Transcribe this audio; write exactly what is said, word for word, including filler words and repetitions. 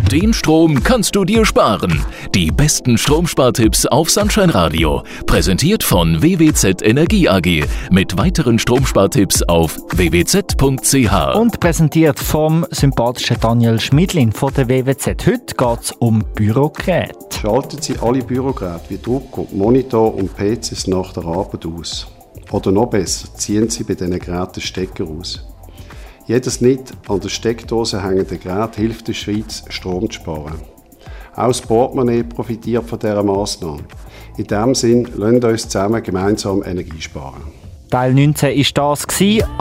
Den Strom kannst du dir sparen. Die besten Stromspartipps auf Sunshine Radio. Präsentiert von W W Z Energie A G. Mit weiteren Stromspartipps auf w w z punkt c h. Und präsentiert vom sympathischen Daniel Schmidlin von der W W Z. Heute geht es um Bürogeräte. Schalten Sie alle Bürogeräte wie Drucker, Monitor und P Cs nach der Arbeit aus. Oder noch besser, ziehen Sie bei diesen Geräten Stecker aus. Jedes nicht an der Steckdose hängende Gerät hilft der Schweiz, Strom zu sparen. Auch das Portemonnaie profitiert von dieser Massnahme. In diesem Sinn, lasst uns zusammen gemeinsam Energie sparen. Teil neunzehn war das.